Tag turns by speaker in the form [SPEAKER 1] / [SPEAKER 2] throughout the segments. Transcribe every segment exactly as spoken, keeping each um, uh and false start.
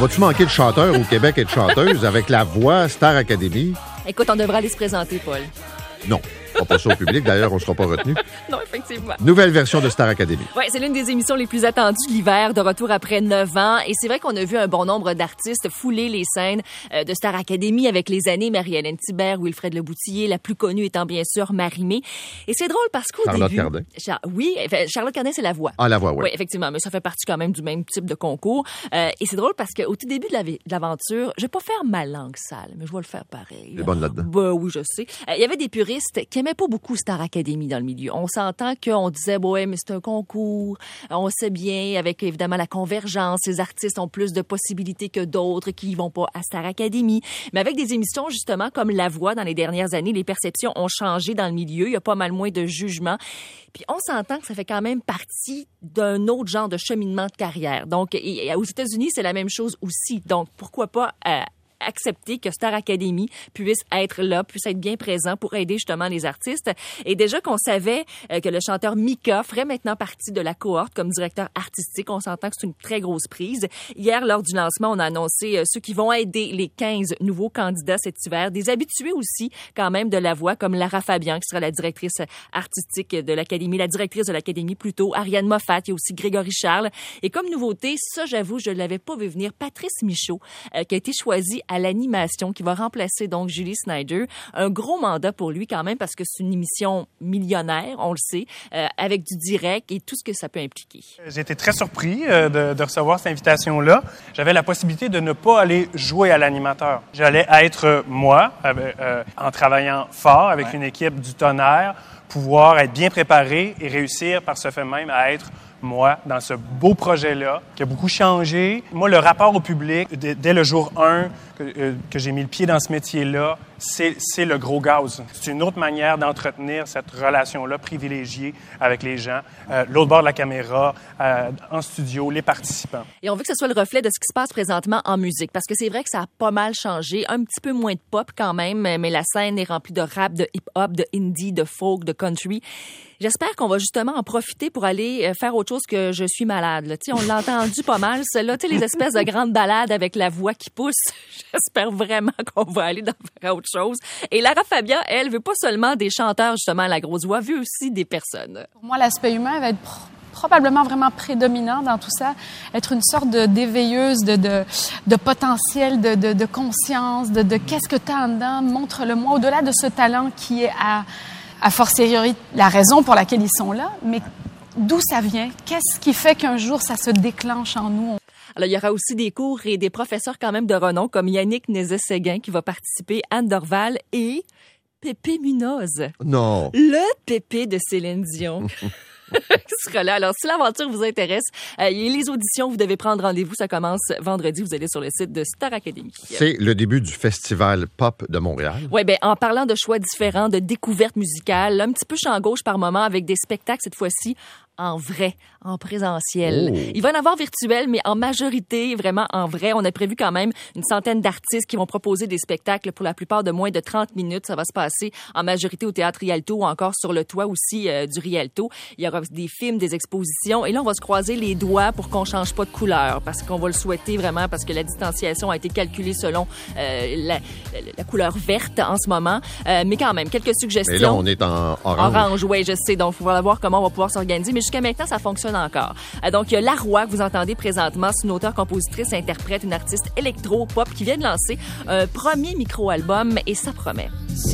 [SPEAKER 1] va-tu manquer de chanteurs au Québec et de chanteuses avec la voix Star Academy?
[SPEAKER 2] Écoute, on devrait aller se présenter, Paul.
[SPEAKER 1] Non. On va passer au public. D'ailleurs, on ne sera pas retenu.
[SPEAKER 2] Non, effectivement.
[SPEAKER 1] Nouvelle version de Star Academy.
[SPEAKER 2] Oui, c'est l'une des émissions les plus attendues de l'hiver, de retour après neuf ans. Et c'est vrai qu'on a vu un bon nombre d'artistes fouler les scènes euh, de Star Academy avec les années. Marie-Hélène Thibert, Wilfred Leboutillier, la plus connue étant bien sûr Marie-Mé. Et c'est drôle parce qu'au
[SPEAKER 1] Charlotte
[SPEAKER 2] début...
[SPEAKER 1] Cardin.
[SPEAKER 2] Char... Oui, Charlotte Cardin, c'est la voix.
[SPEAKER 1] Ah, la voix, oui.
[SPEAKER 2] Oui, effectivement. Mais ça fait partie quand même du même type de concours. Euh, et c'est drôle parce qu'au tout début de, la... de l'aventure, je vais pas faire ma langue sale, mais je vais le faire pareil.
[SPEAKER 1] T'es bonne là-dedans.
[SPEAKER 2] Ben oui, je sais. Il euh, y avait des puristes qui aimaient pas beaucoup Star Academy dans le milieu. On s'entend qu'on disait, ouais, mais c'est un concours. On sait bien, avec évidemment la convergence, les artistes ont plus de possibilités que d'autres qui vont pas à Star Academy. Mais avec des émissions, justement, comme La Voix, dans les dernières années, les perceptions ont changé dans le milieu. Il y a pas mal moins de jugement. Puis on s'entend que ça fait quand même partie d'un autre genre de cheminement de carrière. Donc, et, et aux États-Unis, c'est la même chose aussi. Donc, pourquoi pas... Euh, accepter que Star Academy puisse être là, puisse être bien présent pour aider justement les artistes. Et déjà qu'on savait euh, que le chanteur Mika ferait maintenant partie de la cohorte comme directeur artistique, on s'entend que c'est une très grosse prise. Hier, lors du lancement, on a annoncé euh, ceux qui vont aider les quinze nouveaux candidats cet hiver, des habitués aussi quand même de la voix, comme Lara Fabian, qui sera la directrice artistique de l'Académie, la directrice de l'Académie plutôt, Ariane Moffat, il y a aussi Grégory Charles. Et comme nouveauté, ça j'avoue, je ne l'avais pas vu venir, Patrice Michaud, euh, qui a été choisi à l'animation, qui va remplacer donc Julie Snyder. Un gros mandat pour lui quand même, parce que c'est une émission millionnaire, on le sait, euh, avec du direct et tout ce que ça peut impliquer.
[SPEAKER 3] J'ai été très surpris euh, de, de recevoir cette invitation-là. J'avais la possibilité de ne pas aller jouer à l'animateur. J'allais être moi, euh, en travaillant fort avec ouais. une équipe du tonnerre, pouvoir être bien préparé et réussir par ce fait même à être moi, dans ce beau projet-là, qui a beaucoup changé. Moi, le rapport au public, d- dès le jour un que, euh, que j'ai mis le pied dans ce métier-là, c'est, c'est le gros gaz. C'est une autre manière d'entretenir cette relation-là privilégiée avec les gens, euh, l'autre bord de la caméra, euh, en studio, les participants.
[SPEAKER 2] Et on veut que ce soit le reflet de ce qui se passe présentement en musique, parce que c'est vrai que ça a pas mal changé, un petit peu moins de pop quand même, mais la scène est remplie de rap, de hip-hop, de indie, de folk, de country. J'espère qu'on va justement en profiter pour aller faire autre chose que Je suis malade. Là. On l'a entendu pas mal, celle-là, les espèces de grandes balades avec la voix qui pousse. J'espère vraiment qu'on va aller dans faire autre chose. Et Lara Fabian, elle, veut pas seulement des chanteurs, justement, à la grosse voix, veut aussi des personnes.
[SPEAKER 4] Pour moi, l'aspect humain va être pro- probablement vraiment prédominant dans tout ça. Être une sorte de, d'éveilleuse, de, de, de potentiel, de, de, de conscience, de, de qu'est-ce que tu as en dedans, montre-le-moi. Au-delà de ce talent qui est à... a fortiori la raison pour laquelle ils sont là, mais d'où ça vient? Qu'est-ce qui fait qu'un jour, ça se déclenche en nous?
[SPEAKER 2] Alors, il y aura aussi des cours et des professeurs quand même de renom, comme Yannick Nézet-Séguin qui va participer, Anne Dorval et Pépé Munoz.
[SPEAKER 1] Non.
[SPEAKER 2] Le Pépé de Céline Dion. qui sera là. Alors, si l'aventure vous intéresse, euh, les auditions, vous devez prendre rendez-vous. Ça commence vendredi. Vous allez sur le site de Star Academy.
[SPEAKER 1] C'est le début du Festival Pop de Montréal.
[SPEAKER 2] Oui, bien, en parlant de choix différents, de découvertes musicales, un petit peu champ gauche par moment avec des spectacles, cette fois-ci, en vrai, en présentiel.
[SPEAKER 1] Oh.
[SPEAKER 2] Il va y en avoir virtuel, mais en majorité, vraiment en vrai. On a prévu quand même une centaine d'artistes qui vont proposer des spectacles pour la plupart de moins de trente minutes. Ça va se passer en majorité au Théâtre Rialto ou encore sur le toit aussi euh, du Rialto. Il y aura des films, des expositions. Et là, on va se croiser les doigts pour qu'on change pas de couleur parce qu'on va le souhaiter vraiment parce que la distanciation a été calculée selon euh, la, la, la couleur verte en ce moment. Euh, mais quand même, quelques suggestions.
[SPEAKER 1] Mais là, on est en orange.
[SPEAKER 2] Orange, oui, je sais. Donc, il faudra voir comment on va pouvoir s'organiser. Mais jusqu'à maintenant, ça fonctionne encore. Euh, donc, il y a Laroy que vous entendez présentement. C'est une auteure, compositrice, interprète, une artiste électro-pop qui vient de lancer un premier micro-album et ça promet.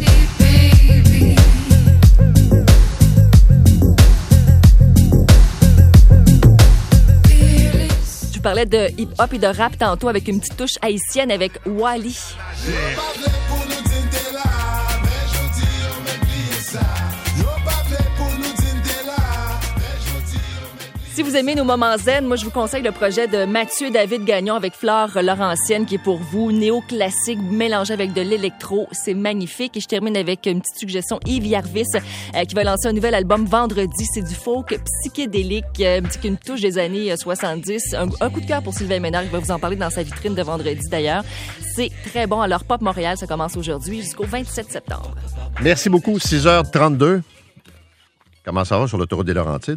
[SPEAKER 2] Je parlais de hip-hop et de rap tantôt avec une petite touche haïtienne avec Wally. Si vous aimez nos moments zen, moi, je vous conseille le projet de Mathieu David Gagnon avec Flore Laurentienne qui est pour vous néoclassique mélangé avec de l'électro. C'est magnifique. Et je termine avec une petite suggestion. Yves Yarvis euh, qui va lancer un nouvel album vendredi. C'est du folk psychédélique, euh, avec une touche des années soixante-dix. Un, un coup de cœur pour Sylvain Ménard. Il va vous en parler dans sa vitrine de vendredi d'ailleurs. C'est très bon. Alors, Pop Montréal, ça commence aujourd'hui jusqu'au vingt-sept septembre.
[SPEAKER 1] Merci beaucoup. six heures trente-deux. Comment ça va sur l'autoroute des Laurentides?